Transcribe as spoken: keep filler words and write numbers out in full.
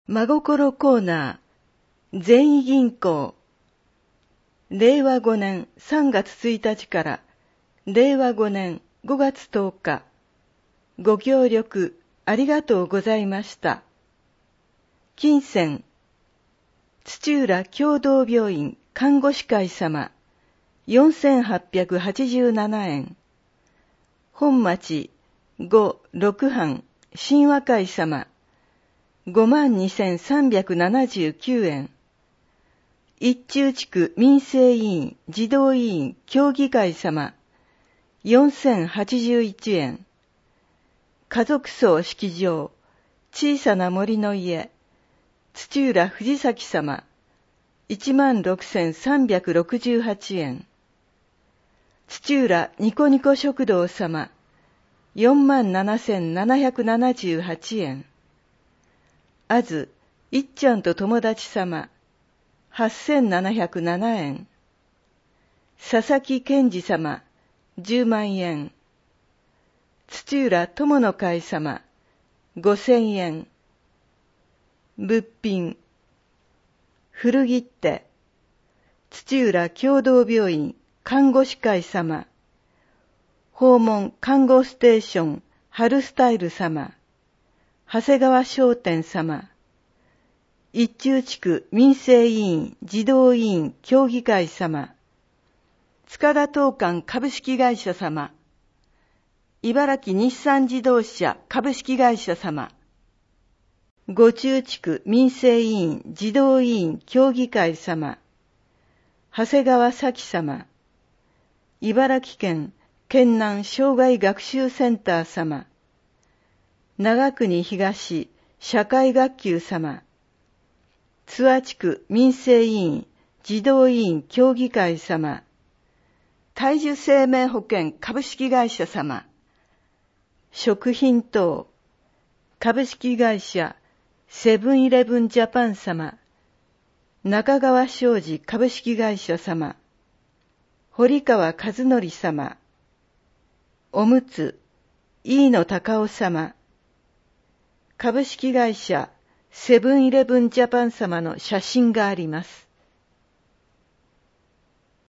真心コーナー、善意銀行。れいわごねんさんがつついたちかられいわごねんごがつとおか、ご協力ありがとうございました。金銭、土浦共同病院看護師会様、よんせんはっぴゃくはちじゅうななえん。本町ごろくはん神話会様、ごまんにせんさんびゃくななじゅうきゅうえん。一中地区民生委員児童委員協議会様、よんせんはちじゅういちえん。家族葬式場、小さな森の家、土浦藤崎様、いちまんろくせんさんびゃくろくじゅうはちえん。土浦ニコニコ食堂様、よんまんななせんななひゃくななじゅうはちえん。あず、いっちゃんと友達様、はっせんななひゃくななえん。佐々木健二様、じゅうまんえん。土浦友の会様、ごせんえん。物品、古切手、土浦共同病院看護師会様、訪問看護ステーション春スタイル様、長谷川商店様、一中地区民生委員児童委員協議会様、塚田東館株式会社様、茨城日産自動車株式会社様、五中地区民生委員児童委員協議会様、長谷川咲様、茨城県県南障害学習センター様、長国東社会学級様、津和地区民生委員児童委員協議会様、大樹生命保険株式会社様、食品等株式会社セブンイレブンジャパン様、中川商事株式会社様、堀川和則様、おむつ飯野隆夫様、株式会社セブンイレブンジャパン様の写真があります。